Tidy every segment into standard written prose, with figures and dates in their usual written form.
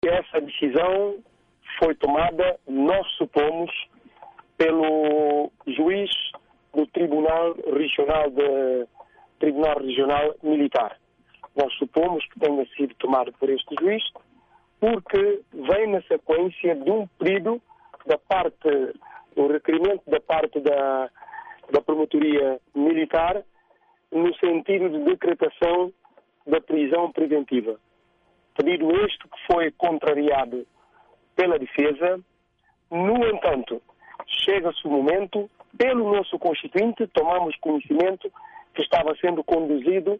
Essa decisão foi tomada, nós supomos, pelo juiz do Tribunal Regional Militar. Nós supomos que tenha sido tomado por este juiz, porque vem na sequência de um pedido um requerimento da parte da Promotoria Militar, no sentido de decretação da prisão preventiva. Pedido este que foi contrariado pela defesa. No entanto, chega-se o momento, pelo nosso constituinte, tomamos conhecimento que estava sendo conduzido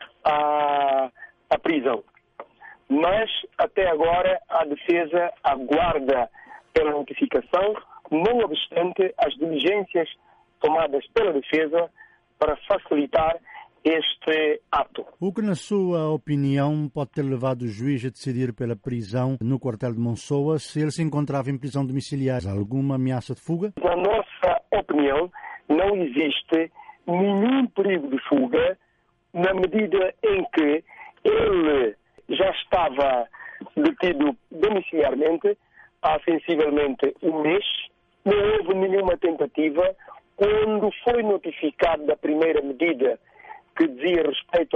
à prisão. Mas, até agora, a defesa aguarda pela notificação, não obstante as diligências tomadas pela defesa para facilitar este ato. O que, na sua opinião, pode ter levado o juiz a decidir pela prisão no quartel de Monsoa se ele se encontrava em prisão domiciliar? Alguma ameaça de fuga? Na nossa opinião, não existe nenhum perigo de fuga, na medida em que ele já estava detido domiciliarmente há sensivelmente um mês. Não houve nenhuma tentativa. Quando foi notificado da primeira medida, que dizia respeito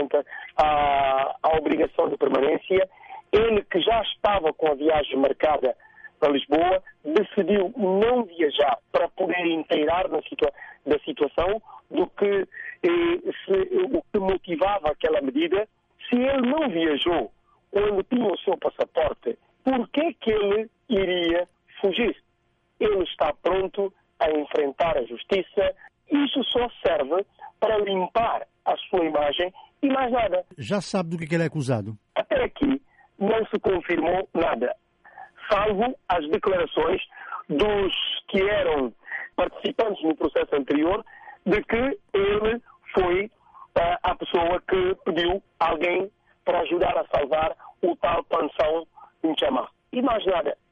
à obrigação de permanência, ele, que já estava com a viagem marcada para Lisboa, decidiu não viajar para poder inteirar da situação do que o que motivava aquela medida. Se ele não viajou quando tinha o seu passaporte, por que ele iria fugir? Ele está pronto a enfrentar a justiça. Isso só serve para limpar a sua imagem e mais nada. Já sabe do que ele é acusado? Até aqui não se confirmou nada, salvo as declarações dos que eram participantes no processo anterior, de que ele foi a pessoa que pediu alguém para ajudar a salvar o tal Pensão Nchama. E mais nada.